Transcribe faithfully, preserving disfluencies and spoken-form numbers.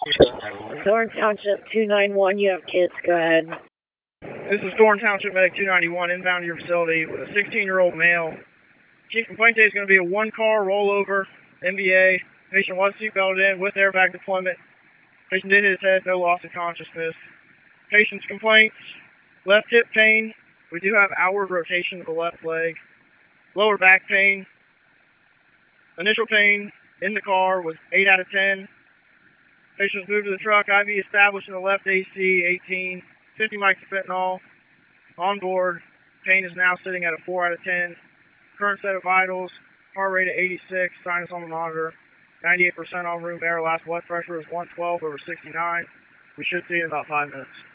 Thorn Township two nine one, you have kids, go ahead. This is Thorn Township Medic two ninety-one, inbound to your facility with a sixteen-year-old male. Chief complaint today is going to be a one-car rollover, M B A. Patient was seatbelted in with airbag deployment. Patient did hit his head, no loss of consciousness. Patient's complaints, left hip pain. We do have outward rotation of the left leg. Lower back pain. Initial pain in the car was eight out of ten. Patient was moved to the truck. I V established in the left A C, eighteen. fifty mics of fentanyl. On board. Pain is now sitting at a four out of ten. Current set of vitals. Heart rate at eighty-six. Sinus on the monitor. ninety-eight percent on room air. Last blood pressure is one twelve over sixty-nine. We should see in about five minutes.